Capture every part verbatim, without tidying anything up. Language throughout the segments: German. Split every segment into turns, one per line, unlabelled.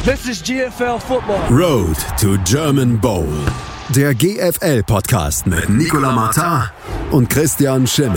This is G F L Football.
Road to German Bowl. Der G F L-Podcast mit Nicolas Martin und Christian Schimmel.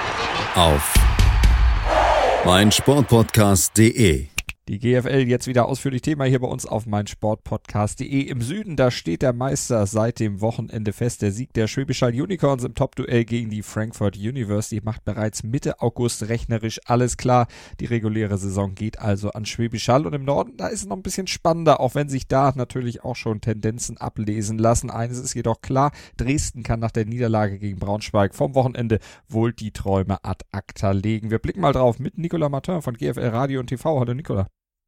Auf meinsportpodcast punkt de.
Die G F L jetzt wieder ausführlich Thema hier bei uns auf meinsportpodcast punkt de. Im Süden, da steht der Meister seit dem Wochenende fest. Der Sieg der Schwäbisch Hall Unicorns im Top-Duell gegen die Frankfurt University macht bereits Mitte August rechnerisch alles klar. Die reguläre Saison geht also an Schwäbisch Hall. Und im Norden, da ist es noch ein bisschen spannender, auch wenn sich da natürlich auch schon Tendenzen ablesen lassen. Eines ist jedoch klar, Dresden kann nach der Niederlage gegen Braunschweig vom Wochenende wohl die Träume ad acta legen. Wir blicken mal drauf mit Nicolas Martin von G F L Radio und T V. Hallo Nicolas.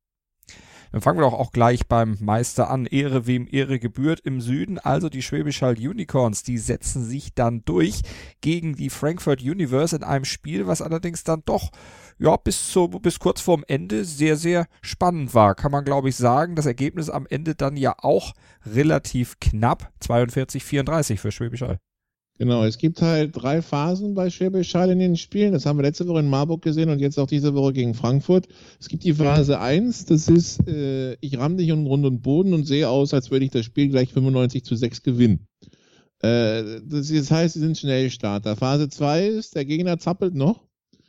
Dann fangen wir doch auch gleich beim Meister an. Ehre wem Ehre gebührt im Süden. Also die Schwäbisch Hall Unicorns, die setzen sich dann durch gegen die Frankfurt Universe in einem Spiel, was allerdings dann doch ja bis so bis kurz vorm Ende sehr, sehr spannend war. Kann man, glaube ich, sagen. Das Ergebnis am Ende dann ja auch relativ knapp. zweiundvierzig vierunddreißig für Schwäbisch Hall.
Genau, es gibt halt drei Phasen bei Schwäbisch Hall in den Spielen. Das haben wir letzte Woche in Marburg gesehen und jetzt auch diese Woche gegen Frankfurt. Es gibt die Phase eins, das ist, äh, ich ramm dich um Grund und Boden und sehe aus, als würde ich das Spiel gleich fünfundneunzig zu sechs gewinnen. Äh, das, das heißt, sie sind Schnellstarter. Phase zwei ist, der Gegner zappelt noch,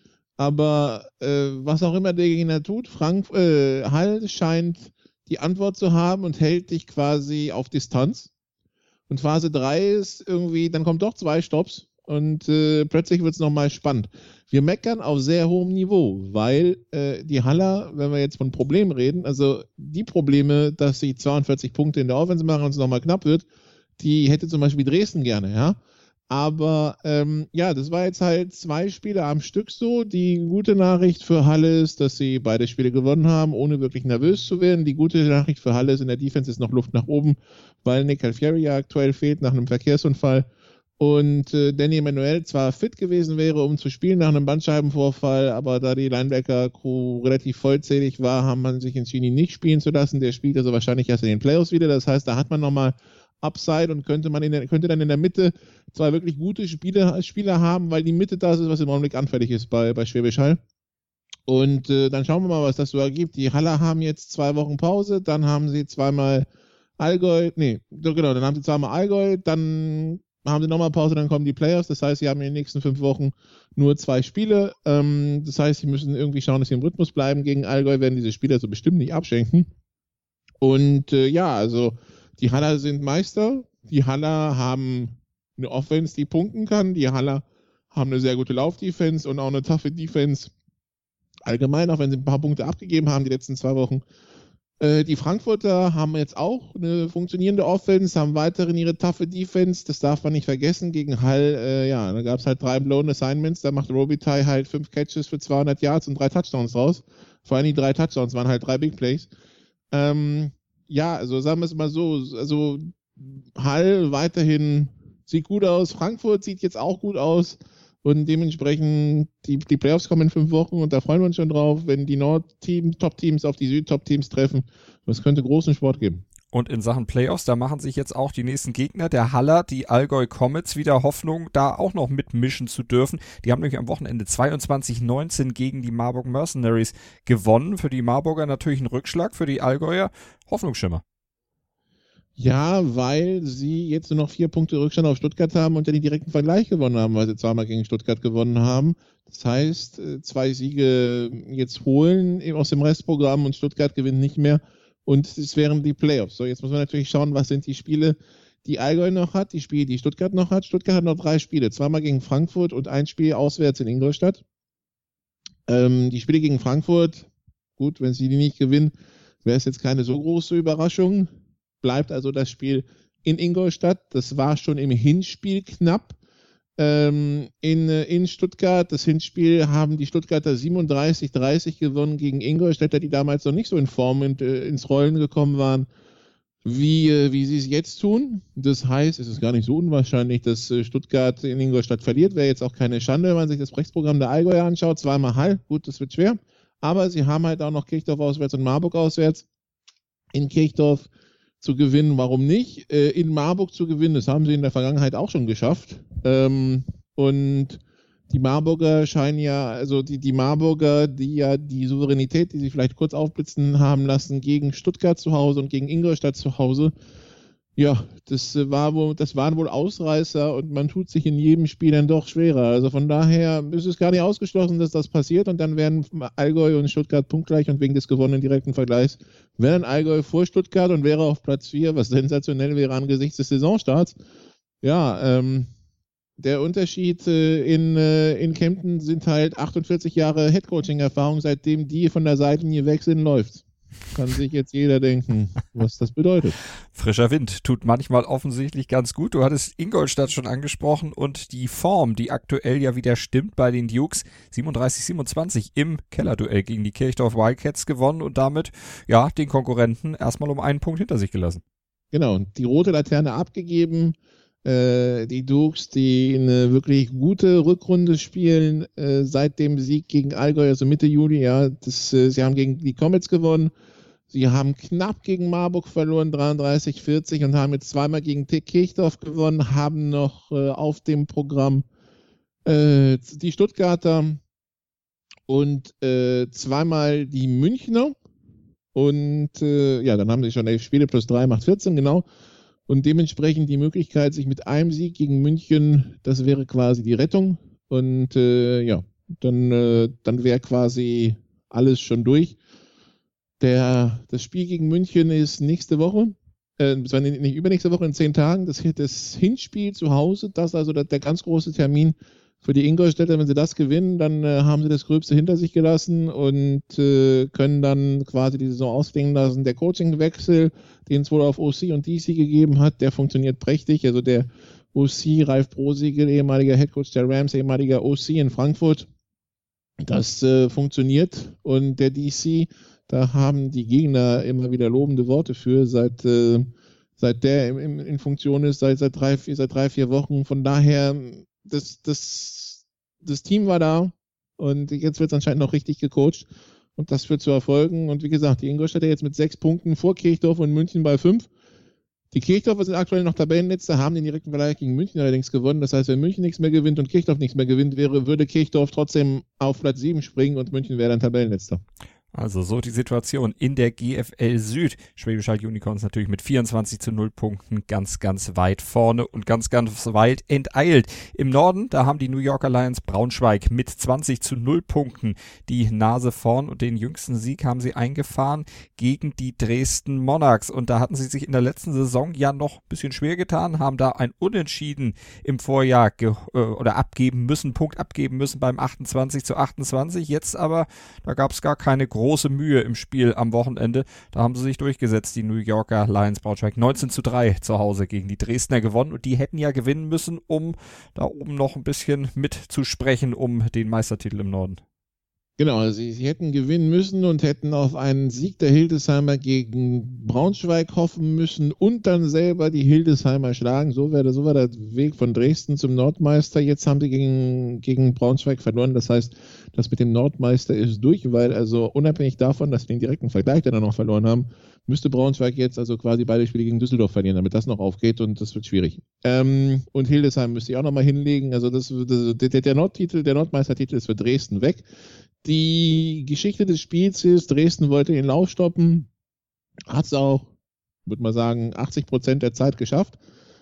aber äh, was auch immer der Gegner tut, Frank, äh, Hall scheint die Antwort zu haben und hält dich quasi auf Distanz. Und Phase drei ist irgendwie, dann kommt doch zwei Stops und äh, plötzlich wird es nochmal spannend. Wir meckern auf sehr hohem Niveau, weil äh, die Haller, wenn wir jetzt von Problemen reden, also die Probleme, dass sie zweiundvierzig Punkte in der Offense machen und es nochmal knapp wird, die hätte zum Beispiel Dresden gerne, ja. Aber ähm, ja, das war jetzt halt zwei Spiele am Stück so. Die gute Nachricht für Halle ist, dass sie beide Spiele gewonnen haben, ohne wirklich nervös zu werden. Die gute Nachricht für Halle ist, in der Defense ist noch Luft nach oben, weil Nick Alfieri ja aktuell fehlt nach einem Verkehrsunfall. Und äh, Danny Emanuel zwar fit gewesen wäre, um zu spielen nach einem Bandscheibenvorfall, aber da die Linebacker-Crew relativ vollzählig war, haben man sich entschieden, ihn nicht spielen zu lassen. Der spielt also wahrscheinlich erst in den Playoffs wieder. Das heißt, da hat man nochmal Upside und könnte man in der, könnte dann in der Mitte zwei wirklich gute Spiele, Spieler haben, weil die Mitte das ist, was im Augenblick anfällig ist bei, bei Schwäbisch Hall. Und äh, dann schauen wir mal, was das so ergibt. Die Haller haben jetzt zwei Wochen Pause, dann haben sie zweimal Allgäu, nee, genau, dann haben sie zweimal Allgäu, dann haben sie nochmal Pause, dann kommen die Playoffs. Das heißt, sie haben in den nächsten fünf Wochen nur zwei Spiele. Ähm, das heißt, sie müssen irgendwie schauen, dass sie im Rhythmus bleiben. Gegen Allgäu werden diese Spieler so bestimmt nicht abschenken. Und äh, ja, also die Haller sind Meister, die Haller haben eine Offense, die punkten kann, die Haller haben eine sehr gute Laufdefense und auch eine taffe Defense allgemein, auch wenn sie ein paar Punkte abgegeben haben die letzten zwei Wochen. Äh, die Frankfurter haben jetzt auch eine funktionierende Offense, haben weiterhin ihre taffe Defense, das darf man nicht vergessen, gegen Hall, äh, ja, da gab es halt drei blown Assignments, da macht Robitaille halt fünf Catches für zweihundert Yards und drei Touchdowns raus, vor allem die drei Touchdowns waren halt drei Big Plays. Ähm, Ja, also sagen wir es mal so, also Hall weiterhin sieht gut aus, Frankfurt sieht jetzt auch gut aus und dementsprechend die, die Playoffs kommen in fünf Wochen und da freuen wir uns schon drauf, wenn die Nord-Team, Top-Teams auf die Süd-Top-Teams treffen. Das könnte großen Sport geben.
Und in Sachen Playoffs, da machen sich jetzt auch die nächsten Gegner, der Haller, die Allgäu Comets, wieder Hoffnung, da auch noch mitmischen zu dürfen. Die haben nämlich am Wochenende zweiundzwanzig neunzehn gegen die Marburg Mercenaries gewonnen. Für die Marburger natürlich ein Rückschlag, für die Allgäuer Hoffnungsschimmer.
Ja, weil sie jetzt nur noch vier Punkte Rückstand auf Stuttgart haben und dann den direkten Vergleich gewonnen haben, weil sie zweimal gegen Stuttgart gewonnen haben. Das heißt, zwei Siege jetzt holen aus dem Restprogramm und Stuttgart gewinnt nicht mehr. Und es wären die Playoffs. So, jetzt muss man natürlich schauen, was sind die Spiele, die Allgäu noch hat, die Spiele, die Stuttgart noch hat. Stuttgart hat noch drei Spiele, zweimal gegen Frankfurt und ein Spiel auswärts in Ingolstadt. Ähm, die Spiele gegen Frankfurt, gut, wenn sie die nicht gewinnen, wäre es jetzt keine so große Überraschung. Bleibt also das Spiel in Ingolstadt. Das war schon im Hinspiel knapp. Ähm, in, in Stuttgart, das Hinspiel haben die Stuttgarter siebenunddreißig dreißig gewonnen gegen Ingolstädter, die damals noch nicht so in Form und, äh, ins Rollen gekommen waren, wie, äh, wie sie es jetzt tun. Das heißt, es ist gar nicht so unwahrscheinlich, dass äh, Stuttgart in Ingolstadt verliert. Wäre jetzt auch keine Schande, wenn man sich das Rechtsprogramm der Allgäuer anschaut. Zweimal Hall, gut, das wird schwer. Aber sie haben halt auch noch Kirchdorf auswärts und Marburg auswärts. In Kirchdorf zu gewinnen, warum nicht? In Marburg zu gewinnen, das haben sie in der Vergangenheit auch schon geschafft. Und Die Marburger scheinen ja, also die, die Marburger, die ja die Souveränität, die sie vielleicht kurz aufblitzen haben lassen, gegen Stuttgart zu Hause und gegen Ingolstadt zu Hause, ja, das war wohl, das waren wohl Ausreißer und man tut sich in jedem Spiel dann doch schwerer. Also von daher ist es gar nicht ausgeschlossen, dass das passiert und dann werden Allgäu und Stuttgart punktgleich und wegen des gewonnenen direkten Vergleichs wäre dann Allgäu vor Stuttgart und wäre auf Platz vier, was sensationell wäre angesichts des Saisonstarts. Ja, ähm, der Unterschied äh, in, äh, in Kempten sind halt achtundvierzig Jahre Headcoaching-Erfahrung, seitdem die von der Seitenlinie weg sind, läuft. Kann sich jetzt jeder denken, was das bedeutet.
Frischer Wind tut manchmal offensichtlich ganz gut. Du hattest Ingolstadt schon angesprochen und die Form, die aktuell ja wieder stimmt bei den Dukes. siebenunddreißig siebenundzwanzig im Kellerduell gegen die Kirchdorf Wildcats gewonnen und damit ja den Konkurrenten erstmal um einen Punkt hinter sich gelassen.
Genau, die rote Laterne abgegeben. Äh, die Dukes, die eine wirklich gute Rückrunde spielen, äh, seit dem Sieg gegen Allgäu, also Mitte Juli, ja, das, äh, sie haben gegen die Comets gewonnen, sie haben knapp gegen Marburg verloren, dreiunddreißig vierzig und haben jetzt zweimal gegen Kirchdorf gewonnen, haben noch äh, auf dem Programm äh, die Stuttgarter und äh, zweimal die Münchner und äh, ja, dann haben sie schon elf Spiele plus drei macht vierzehn, genau. Und dementsprechend die Möglichkeit, sich mit einem Sieg gegen München, das wäre quasi die Rettung. Und äh, ja, dann, äh, dann wäre quasi alles schon durch. Der, das Spiel gegen München ist nächste Woche, äh, nicht übernächste Woche, in zehn Tagen. Das, das Hinspiel zu Hause, das ist also der, der ganz große Termin für die Ingolstädter. Wenn sie das gewinnen, dann äh, haben sie das Gröbste hinter sich gelassen und äh, können dann quasi die Saison ausklingen lassen. Der Coachingwechsel, den es wohl auf O C und D C gegeben hat, der funktioniert prächtig. Also der O C, Ralf Brosiegel, ehemaliger Headcoach der Rams, ehemaliger O C in Frankfurt, das äh, funktioniert. Und der D C, da haben die Gegner immer wieder lobende Worte für, seit, äh, seit der in, in Funktion ist, seit, seit, drei, vier, seit drei, vier Wochen. Von daher, das, das, das Team war da und jetzt wird es anscheinend noch richtig gecoacht und das wird zu erfolgen. Und wie gesagt, die Ingolstädter jetzt mit sechs Punkten vor Kirchdorf und München bei fünf. Die Kirchdorfer sind aktuell noch Tabellenletzter, haben den direkten Vergleich gegen München allerdings gewonnen. Das heißt, wenn München nichts mehr gewinnt und Kirchdorf nichts mehr gewinnt, wäre, würde Kirchdorf trotzdem auf Platz sieben springen und München wäre dann Tabellenletzter.
Also so die Situation in der G F L Süd. Schwäbisch Hall Unicorns natürlich mit vierundzwanzig zu null Punkten ganz, ganz weit vorne und ganz, ganz weit enteilt. Im Norden, da haben die New Yorker Lions Braunschweig mit zwanzig zu null Punkten die Nase vorn und den jüngsten Sieg haben sie eingefahren gegen die Dresden Monarchs. Und da hatten sie sich in der letzten Saison ja noch ein bisschen schwer getan, haben da ein Unentschieden im Vorjahr ge- äh, oder abgeben müssen, Punkt abgeben müssen beim achtundzwanzig zu achtundzwanzig. Jetzt aber, da gab es gar keine große große Mühe im Spiel am Wochenende. Da haben sie sich durchgesetzt, die New Yorker Lions Braunschweig. neunzehn zu drei zu Hause gegen die Dresdner gewonnen und die hätten ja gewinnen müssen, um da oben noch ein bisschen mitzusprechen um den Meistertitel im Norden.
Genau, also sie, sie hätten gewinnen müssen und hätten auf einen Sieg der Hildesheimer gegen Braunschweig hoffen müssen und dann selber die Hildesheimer schlagen. So wäre so war der Weg von Dresden zum Nordmeister. Jetzt haben sie gegen, gegen Braunschweig verloren. Das heißt, das mit dem Nordmeister ist durch, weil also unabhängig davon, dass sie den direkten Vergleich dann noch verloren haben, müsste Braunschweig jetzt also quasi beide Spiele gegen Düsseldorf verlieren, damit das noch aufgeht und das wird schwierig. Ähm, und Hildesheim müsste ich auch nochmal hinlegen. Also das, das, der, der Nordtitel, der Nordmeistertitel ist für Dresden weg. Die Geschichte des Spiels ist, Dresden wollte den Lauf stoppen, hat es auch, würde man sagen, achtzig Prozent der Zeit geschafft.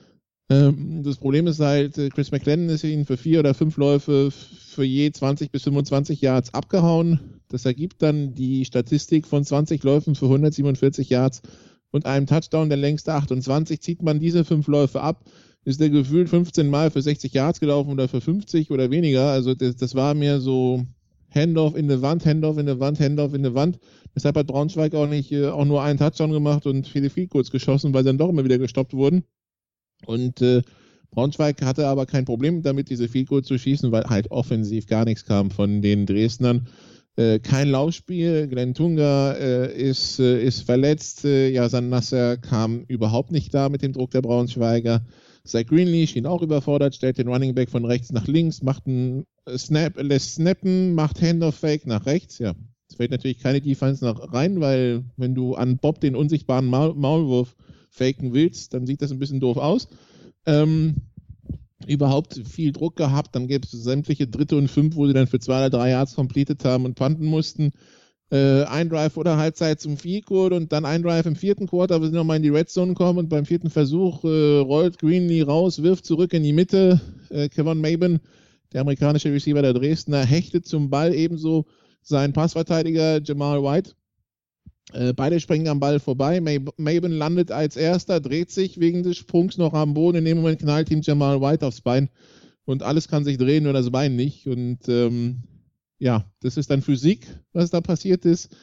Ähm, das Problem ist halt, Chris McLennan ist ihnen für vier oder fünf Läufe für je zwanzig bis fünfundzwanzig Yards abgehauen. Das ergibt dann die Statistik von zwanzig Läufen für hundertsiebenundvierzig Yards und einem Touchdown, der längste achtundzwanzig. Zieht man diese fünf Läufe ab, ist der gefühlt fünfzehn Mal für sechzig Yards gelaufen oder für fünfzig oder weniger. Also das, das war mir so Handoff in der Wand, Handoff in der Wand, Handoff in der Wand. Deshalb hat Braunschweig auch nicht äh, auch nur einen Touchdown gemacht und viele Field Goals geschossen, weil sie dann doch immer wieder gestoppt wurden. Und äh, Braunschweig hatte aber kein Problem damit, diese Field Goals zu schießen, weil halt offensiv gar nichts kam von den Dresdnern. Äh, kein Laufspiel, Glenn Tunga äh, ist, äh, ist verletzt, äh, Yasan Nasser kam überhaupt nicht da mit dem Druck der Braunschweiger. Zach Greenlee schien auch überfordert, stellt den Running Back von rechts nach links, macht einen Snap, lässt snappen, macht Handoff-Fake nach rechts. Ja, es fällt natürlich keine Defense nach rein, weil wenn du an Bob den unsichtbaren Maul- Maulwurf faken willst, dann sieht das ein bisschen doof aus. Ähm, überhaupt viel Druck gehabt. Dann gäbe es sämtliche Dritte und Fünf, wo sie dann für zwei oder drei Yards completed haben und punten mussten. Äh, ein Drive oder Halbzeit zum Field Goal und dann ein Drive im vierten Quarter, wo sie nochmal in die Red Zone kommen und beim vierten Versuch äh, rollt Greenlee raus, wirft zurück in die Mitte. Äh, Kevon Maben, der amerikanische Receiver der Dresdner, hechtet zum Ball, ebenso sein Passverteidiger Jamal White. Äh, beide springen am Ball vorbei. Maben landet als erster, dreht sich wegen des Sprungs noch am Boden. In dem Moment knallt ihm Jamal White aufs Bein und alles kann sich drehen, nur das Bein nicht. Und ähm, ja, das ist dann Physik, was da passiert ist.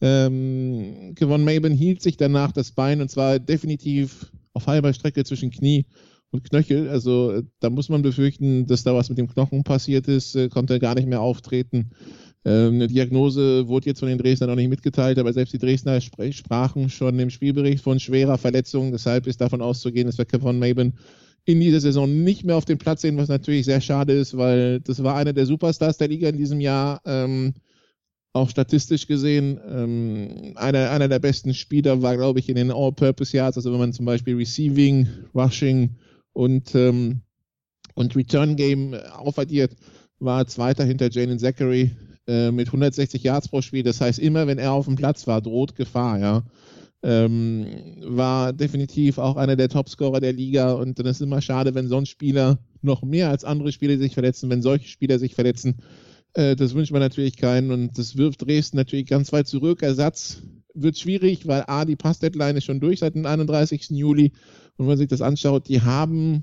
Ähm, Kevon Maben hielt sich danach das Bein und zwar definitiv auf halber Strecke zwischen Knie und Knöchel. Also da muss man befürchten, dass da was mit dem Knochen passiert ist, äh, konnte gar nicht mehr auftreten. Ähm, eine Diagnose wurde jetzt von den Dresdner noch nicht mitgeteilt, aber selbst die Dresdner spr- sprachen schon im Spielbericht von schwerer Verletzung. Deshalb ist davon auszugehen, dass wir Kevon Maben in dieser Saison nicht mehr auf dem Platz sehen, was natürlich sehr schade ist, weil das war einer der Superstars der Liga in diesem Jahr, ähm, auch statistisch gesehen. Ähm, einer, einer der besten Spieler war, glaube ich, in den All-Purpose Yards, also wenn man zum Beispiel Receiving, Rushing und, ähm, und Return Game aufaddiert, war Zweiter hinter Jalen Zachary äh, mit hundertsechzig Yards pro Spiel. Das heißt, immer wenn er auf dem Platz war, droht Gefahr, ja. Ähm, war definitiv auch einer der Topscorer der Liga und dann ist es immer schade, wenn so ein Spieler noch mehr als andere Spieler sich verletzen, wenn solche Spieler sich verletzen. Äh, das wünscht man natürlich keinen und das wirft Dresden natürlich ganz weit zurück. Ersatz wird schwierig, weil A, die Pass-Deadline ist schon durch seit dem einunddreißigsten Juli und wenn man sich das anschaut, die haben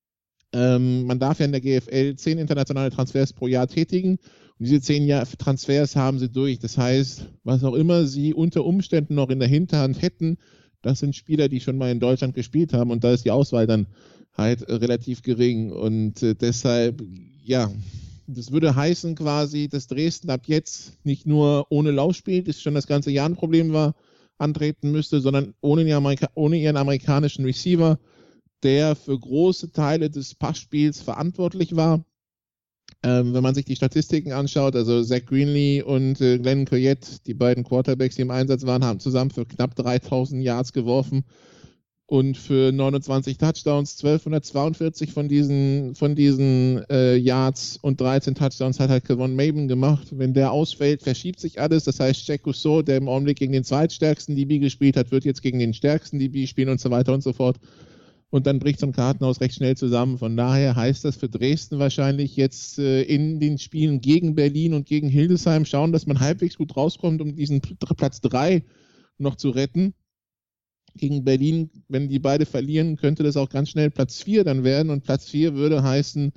ähm, man darf ja in der G F L zehn internationale Transfers pro Jahr tätigen. Und diese zehn Jahr Transfers haben sie durch. Das heißt, was auch immer sie unter Umständen noch in der Hinterhand hätten, das sind Spieler, die schon mal in Deutschland gespielt haben. Und da ist die Auswahl dann halt äh, relativ gering. Und äh, deshalb, ja, das würde heißen quasi, dass Dresden ab jetzt nicht nur ohne Lauf spielt, das schon das ganze Jahr ein Problem war, antreten müsste, sondern ohne, die Amerika- ohne ihren amerikanischen Receiver, der für große Teile des Passspiels verantwortlich war. Ähm, wenn man sich die Statistiken anschaut, also Zach Greenlee und äh, Glenn Coyette, die beiden Quarterbacks, die im Einsatz waren, haben zusammen für knapp dreitausend Yards geworfen und für neunundzwanzig Touchdowns, zwölfhundertzweiundvierzig von diesen, von diesen äh, Yards und dreizehn Touchdowns hat halt Kevon Maben gemacht. Wenn der ausfällt, verschiebt sich alles. Das heißt, Jack Rousseau, der im Augenblick gegen den zweitstärksten D B gespielt hat, wird jetzt gegen den stärksten D B spielen und so weiter und so fort. Und dann bricht so ein Kartenhaus recht schnell zusammen. Von daher heißt das für Dresden wahrscheinlich jetzt äh, in den Spielen gegen Berlin und gegen Hildesheim schauen, dass man halbwegs gut rauskommt, um diesen Platz drei noch zu retten. Gegen Berlin, wenn die beide verlieren, könnte das auch ganz schnell Platz vier dann werden. Und Platz vier würde heißen,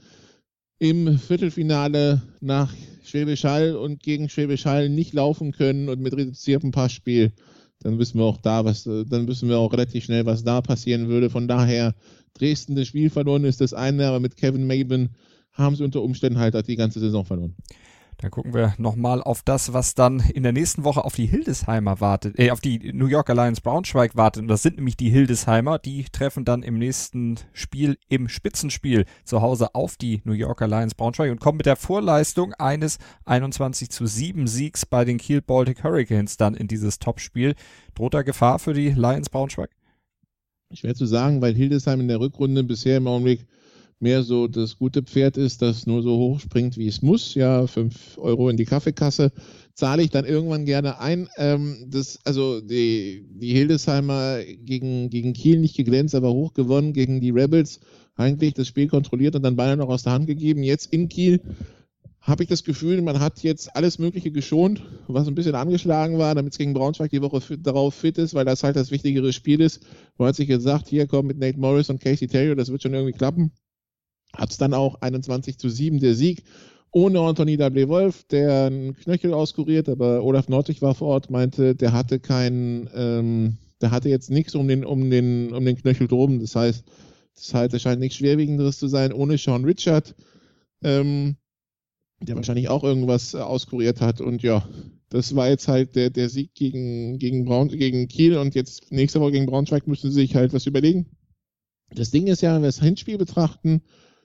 im Viertelfinale nach Schwäbisch Hall und gegen Schwäbisch Hall nicht laufen können und mit reduziertem Passspiel. Dann wissen wir auch da, was, dann wissen wir auch relativ schnell, was da passieren würde. Von daher, Dresden das Spiel verloren ist das eine, aber mit Kevon Maben haben sie unter Umständen halt die ganze Saison verloren.
Dann gucken wir nochmal auf das, was dann in der nächsten Woche auf die Hildesheimer wartet, äh, auf die New Yorker Lions Braunschweig wartet. Und das sind nämlich die Hildesheimer. Die treffen dann im nächsten Spiel, im Spitzenspiel zu Hause auf die New Yorker Lions Braunschweig und kommen mit der Vorleistung eines einundzwanzig zu sieben Siegs bei den Kiel Baltic Hurricanes dann in dieses Topspiel. Droht da Gefahr für die Lions Braunschweig?
Schwer zu sagen, weil Hildesheim in der Rückrunde bisher im Augenblick mehr so das gute Pferd ist, das nur so hoch springt, wie es muss. Ja, fünf Euro in die Kaffeekasse zahle ich dann irgendwann gerne ein. Ähm, das, also die, die Hildesheimer gegen, gegen Kiel nicht geglänzt, aber hoch gewonnen gegen die Rebels. Eigentlich das Spiel kontrolliert und dann beinahe noch aus der Hand gegeben. Jetzt in Kiel habe ich das Gefühl, man hat jetzt alles Mögliche geschont, was ein bisschen angeschlagen war, damit es gegen Braunschweig die Woche fit, darauf fit ist, weil das halt das wichtigere Spiel ist. Man hat sich gesagt, hier kommt mit Nate Morris und Casey Terrio, das wird schon irgendwie klappen. Hat es dann auch einundzwanzig zu sieben der Sieg ohne Anthony Dablé-Wolf, der einen Knöchel auskuriert, aber Olaf Nordwig war vor Ort, meinte, der hatte keinen, ähm, der hatte jetzt nichts um den, um den, um den Knöchel drum. Das heißt, das heißt, es scheint nichts Schwerwiegenderes zu sein, ohne Sean Richard, ähm, der wahrscheinlich auch irgendwas auskuriert hat. Und ja, das war jetzt halt der, der Sieg gegen, gegen, Braun, gegen Kiel und jetzt nächste Woche gegen Braunschweig müssen sie sich halt was überlegen. Das Ding ist ja, wenn wir das Hinspiel betrachten,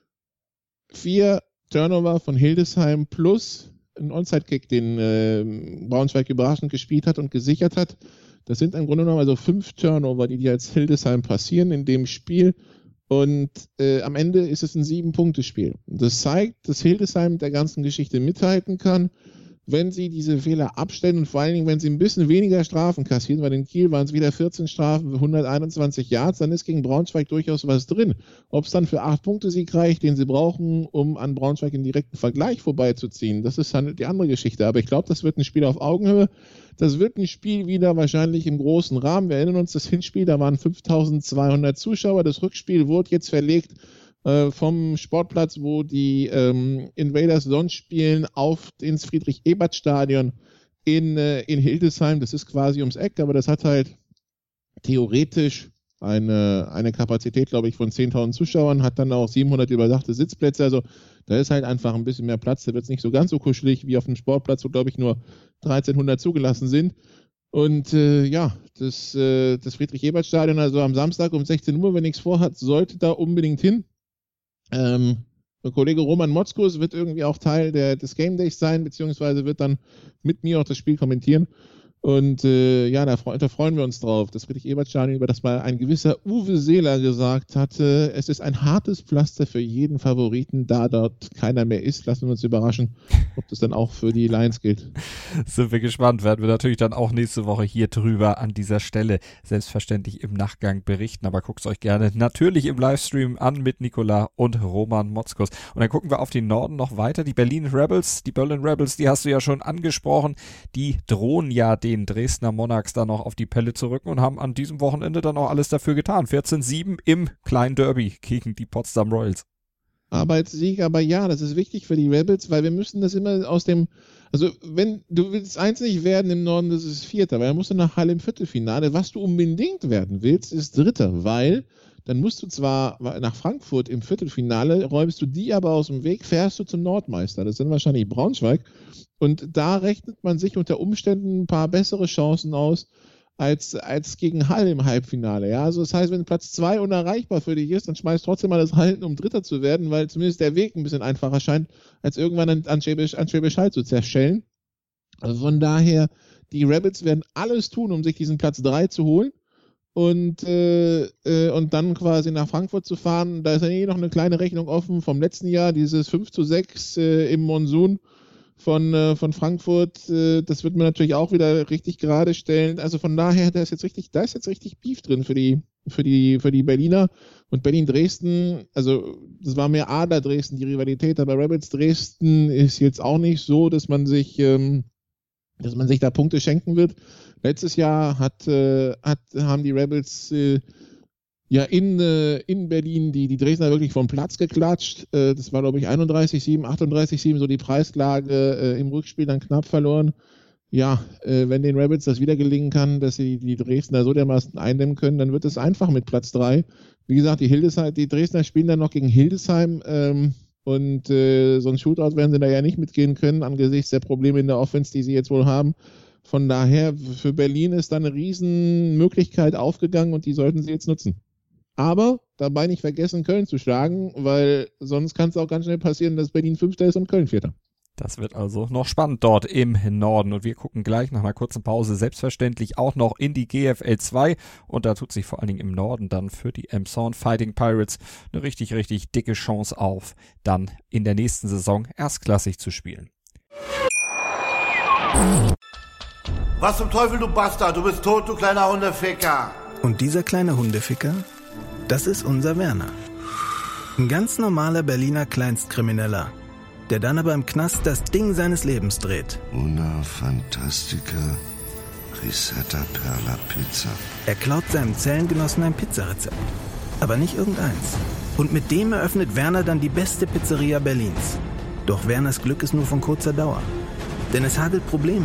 vier Turnover von Hildesheim plus ein Onside-Kick, den äh, Braunschweig überraschend gespielt hat und gesichert hat. Das sind im Grunde genommen also fünf Turnover, die, die als Hildesheim passieren in dem Spiel. Und äh, am Ende ist es ein Sieben-Punkte-Spiel. Das zeigt, dass Hildesheim der ganzen Geschichte mithalten kann, wenn sie diese Fehler abstellen und vor allen Dingen, wenn sie ein bisschen weniger Strafen kassieren, weil in Kiel waren es wieder vierzehn Strafen für hunderteinundzwanzig Yards, dann ist gegen Braunschweig durchaus was drin. Ob es dann für acht Punkte Sieg reicht, den sie brauchen, um an Braunschweig im direkten Vergleich vorbeizuziehen, das ist dann die andere Geschichte. Aber ich glaube, das wird ein Spiel auf Augenhöhe. Das wird ein Spiel wieder wahrscheinlich im großen Rahmen. Wir erinnern uns, das Hinspiel, da waren fünftausendzweihundert Zuschauer. Das Rückspiel wurde jetzt verlegt vom Sportplatz, wo die ähm, Invaders sonst spielen, auf ins Friedrich-Ebert-Stadion in, äh, in Hildesheim. Das ist quasi ums Eck, aber das hat halt theoretisch eine, eine Kapazität, glaube ich, von zehntausend Zuschauern, hat dann auch siebenhundert überdachte Sitzplätze. Also da ist halt einfach ein bisschen mehr Platz. Da wird es nicht so ganz so kuschelig wie auf dem Sportplatz, wo, glaube ich, nur dreizehnhundert zugelassen sind. Und äh, ja, das, äh, das Friedrich-Ebert-Stadion, also am Samstag um sechzehn Uhr, wenn nichts vorhat, sollte da unbedingt hin. Ähm, der Kollege Roman Motzkus wird irgendwie auch Teil der, des Game Days sein, beziehungsweise wird dann mit mir auch das Spiel kommentieren. Und äh, ja, da, da freuen wir uns drauf. Das Friedrich-Ebert-Stadion, über das mal ein gewisser Uwe Seeler gesagt hatte, es ist ein hartes Pflaster für jeden Favoriten, da dort keiner mehr ist. Lassen wir uns überraschen, ob das dann auch für die Lions gilt.
Sind wir gespannt, werden wir natürlich dann auch nächste Woche hier drüber an dieser Stelle selbstverständlich im Nachgang berichten. Aber guckt es euch gerne natürlich im Livestream an mit Nicola und Roman Motzkus. Und dann gucken wir auf den Norden noch weiter. Die Berlin Rebels, die Berlin Rebels, die hast du ja schon angesprochen. Die drohen ja den den Dresdner Monarchs dann noch auf die Pelle zu rücken und haben an diesem Wochenende dann auch alles dafür getan. vierzehn sieben im kleinen Derby gegen die Potsdam Royals.
Arbeitssieg, aber ja, das ist wichtig für die Rebels, weil wir müssen das immer aus dem, also wenn du willst eins nicht werden im Norden, das ist Vierter, weil dann musst du nach Halle im Viertelfinale. Was du unbedingt werden willst, ist Dritter, weil dann musst du zwar nach Frankfurt im Viertelfinale, räumst du die aber aus dem Weg, fährst du zum Nordmeister. Das sind wahrscheinlich Braunschweig. Und da rechnet man sich unter Umständen ein paar bessere Chancen aus, als, als gegen Hall im Halbfinale. Ja, also das heißt, wenn Platz zwei unerreichbar für dich ist, dann schmeißt trotzdem alles halten, um Dritter zu werden, weil zumindest der Weg ein bisschen einfacher scheint, als irgendwann an, an, Schwäbisch, an Schwäbisch Hall zu zerschellen. Also von daher, die Rebels werden alles tun, um sich diesen Platz drei zu holen. Und, äh, äh, und dann quasi nach Frankfurt zu fahren. Da ist ja eh noch eine kleine Rechnung offen vom letzten Jahr, dieses fünf zu sechs äh, im Monsun von, äh, von Frankfurt. Äh, das wird man natürlich auch wieder richtig gerade stellen. Also von daher, da ist jetzt richtig, da ist jetzt richtig Beef drin für die, für die, für die Berliner. Und Berlin-Dresden, also das war mehr Adler Dresden, die Rivalität, aber Rebels Dresden ist jetzt auch nicht so, dass man sich, ähm, dass man sich da Punkte schenken wird. Letztes Jahr hat, äh, hat, haben die Rebels äh, ja in, äh, in Berlin die, die Dresdner wirklich vom Platz geklatscht. Äh, das war, glaube ich, einunddreißig sieben, achtunddreißig sieben, so die Preislage äh, im Rückspiel dann knapp verloren. Ja, äh, wenn den Rebels das wieder gelingen kann, dass sie die Dresdner so dermaßen eindämmen können, dann wird es einfach mit Platz drei. Wie gesagt, die, Hildesheim, die Dresdner spielen dann noch gegen Hildesheim ähm, und äh, so ein Shootout werden sie da ja nicht mitgehen können, angesichts der Probleme in der Offense, die sie jetzt wohl haben. Von daher, für Berlin ist da eine Riesenmöglichkeit aufgegangen und die sollten sie jetzt nutzen. Aber dabei nicht vergessen, Köln zu schlagen, weil sonst kann es auch ganz schnell passieren, dass Berlin Fünfter ist und Köln Vierter.
Das wird also noch spannend dort im Norden. Und wir gucken gleich nach einer kurzen Pause selbstverständlich auch noch in die G F L zwei. Und da tut sich vor allen Dingen im Norden dann für die Elmshorn Fighting Pirates eine richtig, richtig dicke Chance auf, dann in der nächsten Saison erstklassig zu spielen.
Was zum Teufel, du Bastard? Du bist tot, du kleiner Hundeficker.
Und dieser kleine Hundeficker, das ist unser Werner. Ein ganz normaler Berliner Kleinstkrimineller, der dann aber im Knast das Ding seines Lebens dreht.
Una Fantastica Risetta Perla Pizza.
Er klaut seinem Zellengenossen ein Pizzarezept. Aber nicht irgendeins. Und mit dem eröffnet Werner dann die beste Pizzeria Berlins. Doch Werners Glück ist nur von kurzer Dauer. Denn es hagelt Probleme.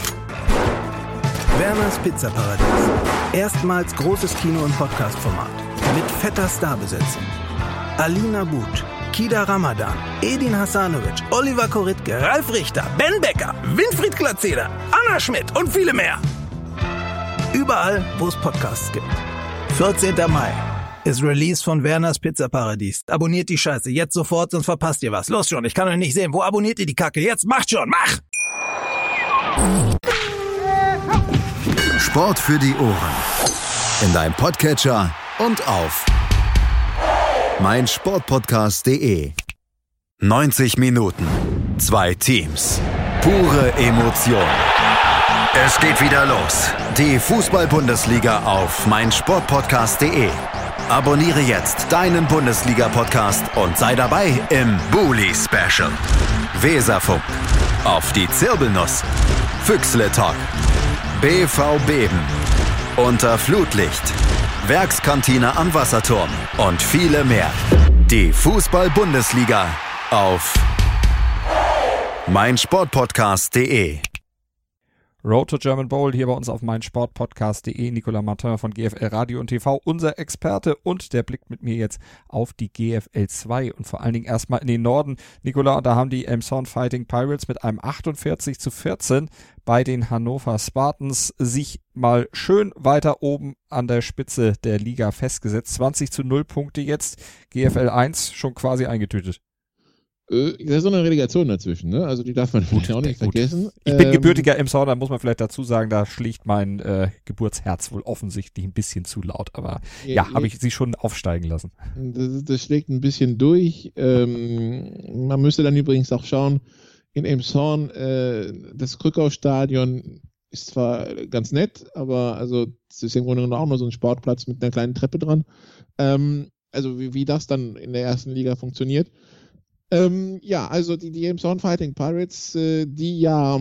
Werners Pizzaparadies. Erstmals großes Kino- und Podcast-Format. Mit fetter Starbesetzung. Alina But, Kida Ramadan, Edin Hasanovic, Oliver Koritke, Ralf Richter, Ben Becker, Winfried Glatzeder, Anna Schmidt und viele mehr. Überall, wo es Podcasts gibt. vierzehnten Mai ist Release von Werners Pizzaparadies. Abonniert die Scheiße jetzt sofort, sonst verpasst ihr was. Los schon, ich kann euch nicht sehen. Wo abonniert ihr die Kacke? Jetzt macht schon, mach!
Sport für die Ohren. In deinem Podcatcher und auf mein Sportpodcast punkt de. neunzig Minuten, zwei Teams, pure Emotion. Es geht wieder los. Die Fußball-Bundesliga auf mein Sportpodcast punkt de. Abonniere jetzt deinen Bundesliga-Podcast und sei dabei im Bully-Special. Weserfunk, auf die Zirbelnuss, Füchsle-Talk, B V Beben, unter Flutlicht, Werkskantine am Wasserturm und viele mehr. Die Fußball-Bundesliga auf mein Sportpodcast punkt de.
Road to German Bowl hier bei uns auf mein Sportpodcast punkt de. Nicolas Martin von G F L Radio und T V, unser Experte, und der blickt mit mir jetzt auf die G F L zwei und vor allen Dingen erstmal in den Norden. Nicolas, da haben die Elmshorn Fighting Pirates mit einem achtundvierzig zu vierzehn bei den Hannover Spartans sich mal schön weiter oben an der Spitze der Liga festgesetzt. zwanzig zu null Punkte jetzt, G F L eins schon quasi eingetütet.
Da ist so eine Relegation dazwischen, ne? Also die darf man gut, auch nicht gut. vergessen.
Ich bin ähm, gebürtiger Elmshorn, da muss man vielleicht dazu sagen, da schlägt mein äh, Geburtsherz wohl offensichtlich ein bisschen zu laut, aber ja, ja habe ich sie schon aufsteigen lassen.
Das, das schlägt ein bisschen durch. Ähm, man müsste dann übrigens auch schauen, in Elmshorn, äh, das Krückau-Stadion ist zwar ganz nett, aber also es ist im Grunde genommen auch nur so ein Sportplatz mit einer kleinen Treppe dran. Ähm, also wie, wie das dann in der ersten Liga funktioniert. Ähm, ja, also die, die Elmshorn Fighting Pirates, äh, die ja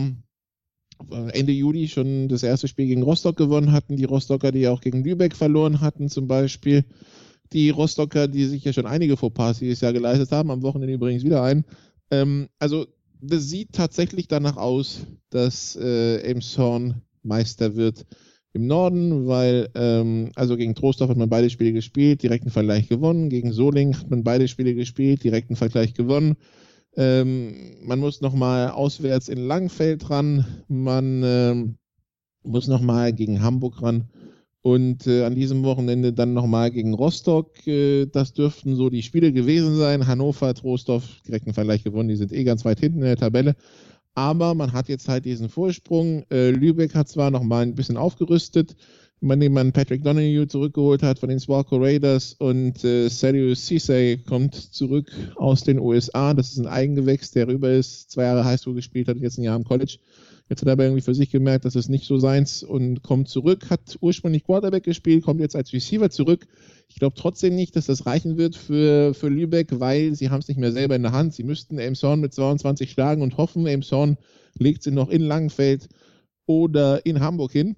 Ende Juli schon das erste Spiel gegen Rostock gewonnen hatten, die Rostocker, die auch gegen Lübeck verloren hatten zum Beispiel, die Rostocker, die sich ja schon einige Fauxpas dieses Jahr geleistet haben, am Wochenende übrigens wieder ein. Ähm, also das sieht tatsächlich danach aus, dass äh, Elmshorn Meister wird im Norden, weil ähm, also gegen Troisdorf hat man beide Spiele gespielt, direkten Vergleich gewonnen, gegen Solingen hat man beide Spiele gespielt, direkten Vergleich gewonnen. Ähm, man muss nochmal auswärts in Langenfeld ran, man ähm, muss nochmal gegen Hamburg ran und äh, an diesem Wochenende dann nochmal gegen Rostock. Äh, das dürften so die Spiele gewesen sein. Hannover, Troisdorf, direkten Vergleich gewonnen, die sind eh ganz weit hinten in der Tabelle. Aber man hat jetzt halt diesen Vorsprung. Äh, Lübeck hat zwar noch mal ein bisschen aufgerüstet, indem man Patrick Donahue zurückgeholt hat von den Swarco Raiders und äh, Sergio Cisse kommt zurück aus den U S A. Das ist ein Eigengewächs, der rüber ist, zwei Jahre Highschool gespielt hat, jetzt ein Jahr im College. Jetzt hat er aber irgendwie für sich gemerkt, dass es nicht so seins und kommt zurück, hat ursprünglich Quarterback gespielt, kommt jetzt als Receiver zurück. Ich glaube trotzdem nicht, dass das reichen wird für, für Lübeck, weil sie haben es nicht mehr selber in der Hand. Sie müssten Elmshorn mit zweiundzwanzig schlagen und hoffen, Elmshorn legt sie noch in Langenfeld oder in Hamburg hin.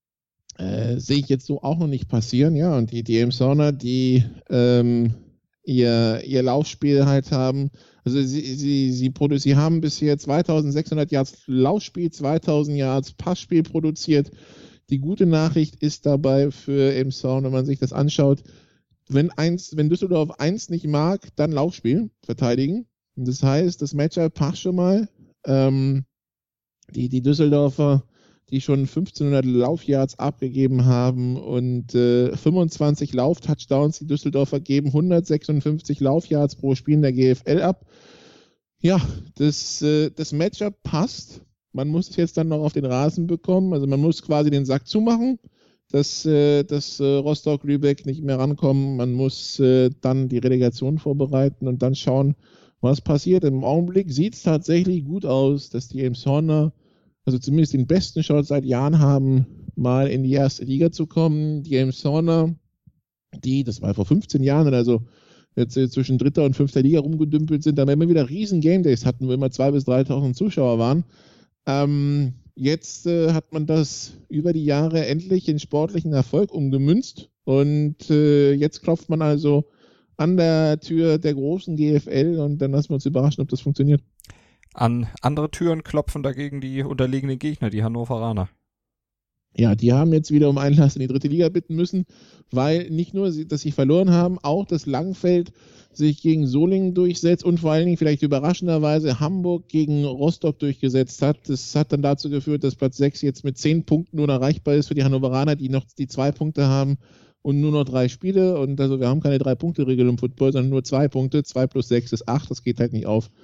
Äh, sehe ich jetzt so auch noch nicht passieren. Ja, und die, die Elmshorner, die ähm, ihr, ihr Laufspiel halt haben, also sie, sie, sie, produ- sie haben bisher zweitausendsechshundert Yards Laufspiel, zweitausend Yards Passspiel produziert. Die gute Nachricht ist dabei für Elmshorn, wenn man sich das anschaut, wenn, eins, wenn Düsseldorf eins nicht mag, dann Laufspiel verteidigen. Und das heißt, das Matchup passt schon mal. Ähm, die, die Düsseldorfer, die schon fünfzehnhundert Laufyards abgegeben haben und äh, fünfundzwanzig Lauf-Touchdowns, die Düsseldorfer geben hundertsechsundfünfzig Laufyards pro Spiel in der G F L ab. Ja, das, äh, das Matchup passt. Man muss es jetzt dann noch auf den Rasen bekommen. Also man muss quasi den Sack zumachen, dass, äh, dass äh, Rostock-Lübeck nicht mehr rankommen. Man muss äh, dann die Relegation vorbereiten und dann schauen, was passiert. Im Augenblick sieht es tatsächlich gut aus, dass die Elmshorner also zumindest den besten Shot seit Jahren haben, mal in die erste Liga zu kommen. Die Elmshorner, die, das war vor fünfzehn Jahren oder so, jetzt äh, zwischen dritter und fünfter Liga rumgedümpelt sind, da wir immer wieder riesen Game Days hatten, wo immer zweitausend bis dreitausend Zuschauer waren. Ähm, jetzt äh, hat man das über die Jahre endlich in sportlichen Erfolg umgemünzt und äh, jetzt klopft man also an der Tür der großen G F L und dann lassen wir uns überraschen, ob das funktioniert.
An andere Türen klopfen dagegen die unterlegenen Gegner, die Hannoveraner.
Ja, die haben jetzt wieder um Einlass in die dritte Liga bitten müssen, weil nicht nur, dass sie verloren haben, auch das Langenfeld sich gegen Solingen durchsetzt und vor allen Dingen vielleicht überraschenderweise Hamburg gegen Rostock durchgesetzt hat. Das hat dann dazu geführt, dass Platz sechs jetzt mit zehn Punkten nur erreichbar ist für die Hannoveraner, die noch die zwei Punkte haben und nur noch drei Spiele. Und also wir haben keine Drei-Punkte-Regel im Football, sondern nur zwei Punkte. Zwei plus sechs ist acht, das geht halt nicht auf.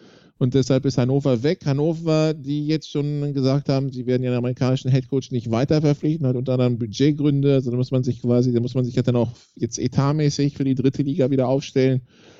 Und deshalb ist Hannover weg. Hannover, die jetzt schon gesagt haben, sie werden ihren amerikanischen Headcoach nicht weiter verpflichten, hat unter anderem Budgetgründe. Also da muss man sich quasi, da muss man sich ja dann auch jetzt etatmäßig für die dritte Liga wieder aufstellen.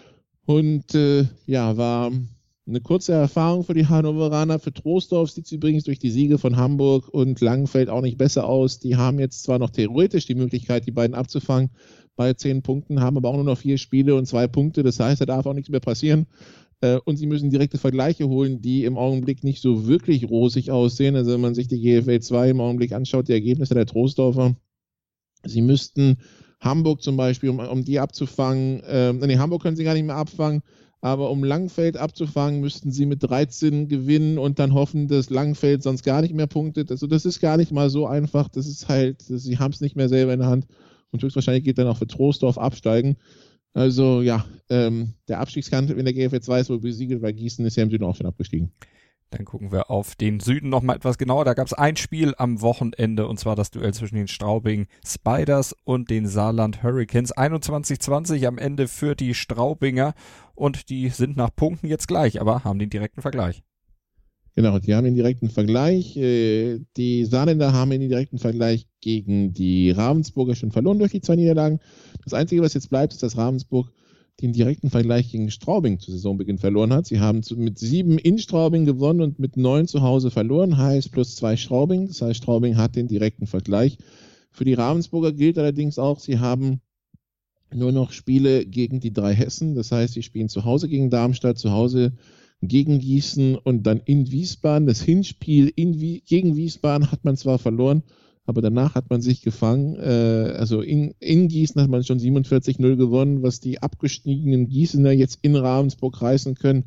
Und äh, ja, war eine kurze Erfahrung für die Hannoveraner. Für Troisdorf sieht es übrigens durch die Siege von Hamburg und Langenfeld auch nicht besser aus. Die haben jetzt zwar noch theoretisch die Möglichkeit, die beiden abzufangen bei zehn Punkten, haben aber auch nur noch vier Spiele und zwei Punkte. Das heißt, da darf auch nichts mehr passieren. Und sie müssen direkte Vergleiche holen, die im Augenblick nicht so wirklich rosig aussehen. Also wenn man sich die G F L zwei im Augenblick anschaut, die Ergebnisse der Troisdorfer, sie müssten Hamburg zum Beispiel, um, um die abzufangen, ähm, nee, Hamburg können sie gar nicht mehr abfangen, aber um Langenfeld abzufangen, müssten sie mit dreizehn gewinnen und dann hoffen, dass Langenfeld sonst gar nicht mehr punktet. Also das ist gar nicht mal so einfach. Das ist halt, sie haben es nicht mehr selber in der Hand und höchstwahrscheinlich geht dann auch für Troisdorf absteigen. Also ja, ähm, der Abstiegskampf in der G F L zwei ist wohl besiegelt, weil Gießen ist ja im Süden auch schon abgestiegen.
Dann gucken wir auf den Süden noch mal etwas genauer. Da gab es ein Spiel am Wochenende und zwar das Duell zwischen den Straubing Spiders und den Saarland Hurricanes. einundzwanzig zwanzig am Ende für die Straubinger und die sind nach Punkten jetzt gleich, aber haben den direkten Vergleich.
Genau, die haben den direkten Vergleich. Die Saarländer haben den direkten Vergleich gegen die Ravensburger schon verloren durch die zwei Niederlagen. Das Einzige, was jetzt bleibt, ist, dass Ravensburg den direkten Vergleich gegen Straubing zu Saisonbeginn verloren hat. Sie haben mit sieben in Straubing gewonnen und mit neun zu Hause verloren, heißt plus zwei Straubing. Das heißt, Straubing hat den direkten Vergleich. Für die Ravensburger gilt allerdings auch, sie haben nur noch Spiele gegen die drei Hessen. Das heißt, sie spielen zu Hause gegen Darmstadt, zu Hause gegen Gießen und dann in Wiesbaden. Das Hinspiel in Wie- gegen Wiesbaden hat man zwar verloren, aber danach hat man sich gefangen. Äh, also in, in Gießen hat man schon siebenundvierzig null gewonnen, was die abgestiegenen Gießener jetzt in Ravensburg reißen können,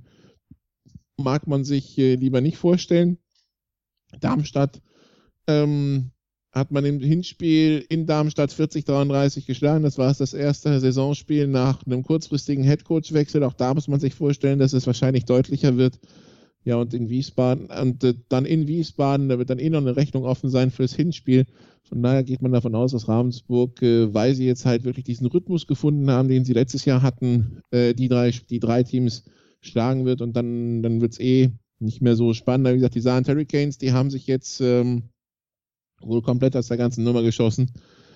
mag man sich äh, lieber nicht vorstellen. Darmstadt ähm, hat man im Hinspiel in Darmstadt vierzig dreiunddreißig geschlagen. Das war das erste Saisonspiel nach einem kurzfristigen Headcoach-Wechsel. Auch da muss man sich vorstellen, dass es wahrscheinlich deutlicher wird. Ja, und in Wiesbaden, und äh, dann in Wiesbaden, da wird dann eh noch eine Rechnung offen sein fürs Hinspiel. Von daher geht man davon aus, dass Ravensburg, äh, weil sie jetzt halt wirklich diesen Rhythmus gefunden haben, den sie letztes Jahr hatten, äh, die drei, die drei Teams schlagen wird und dann, dann wird's eh nicht mehr so spannend. Wie gesagt, die Saarland Hurricanes, die haben sich jetzt ähm, wohl komplett aus der ganzen Nummer geschossen,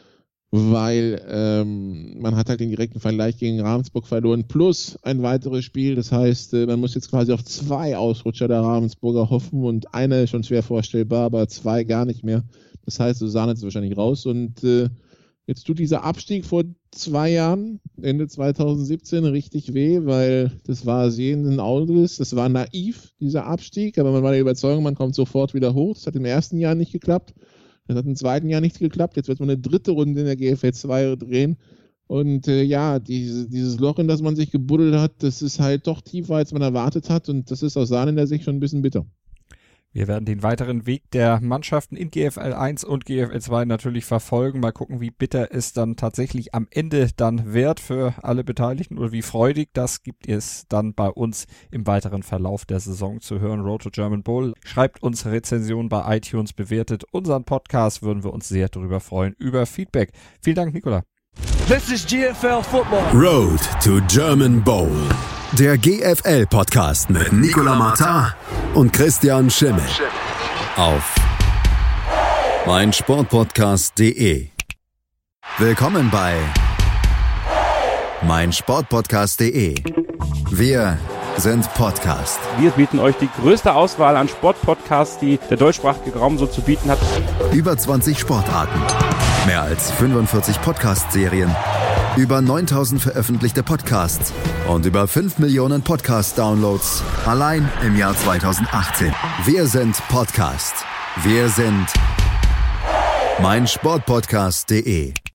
weil ähm, man hat halt den direkten Vergleich gegen Ravensburg verloren, plus ein weiteres Spiel. Das heißt, äh, man muss jetzt quasi auf zwei Ausrutscher der Ravensburger hoffen und eine ist schon schwer vorstellbar, aber zwei gar nicht mehr. Das heißt, Susanne ist wahrscheinlich raus und äh, jetzt tut dieser Abstieg vor zwei Jahren, Ende zwanzig siebzehn, richtig weh, weil das war sehenden Auges, das war naiv, dieser Abstieg, aber man war der Überzeugung, man kommt sofort wieder hoch. Das hat im ersten Jahr nicht geklappt. Das hat im zweiten Jahr nicht geklappt. Jetzt wird man eine dritte Runde in der G F L zwei drehen. Und äh, ja, diese, dieses Loch, in das man sich gebuddelt hat, das ist halt doch tiefer, als man erwartet hat. Und das ist aus Saarländer Sicht schon ein bisschen bitter.
Wir werden den weiteren Weg der Mannschaften in G F L eins und G F L zwei natürlich verfolgen. Mal gucken, wie bitter es dann tatsächlich am Ende dann wird für alle Beteiligten oder wie freudig. Das gibt es dann bei uns im weiteren Verlauf der Saison zu hören. Road to German Bowl. Schreibt uns Rezensionen bei iTunes, bewertet unseren Podcast. Würden wir uns sehr darüber freuen, über Feedback. Vielen Dank, Nicola.
This is G F L Football.
Road to German Bowl. Der G F L-Podcast mit Nicola Martin und Christian Schimmel auf meinsportpodcast punkt de. Willkommen bei meinsportpodcast punkt de. Wir sind Podcast.
Wir bieten euch die größte Auswahl an Sportpodcasts, die der deutschsprachige Raum so zu bieten hat.
Über zwanzig Sportarten, mehr als fünfundvierzig Podcast-Serien, über neuntausend veröffentlichte Podcasts und über fünf Millionen Podcast-Downloads allein im Jahr zweitausendachtzehn. Wir sind Podcast. Wir sind meinsportpodcast punkt de.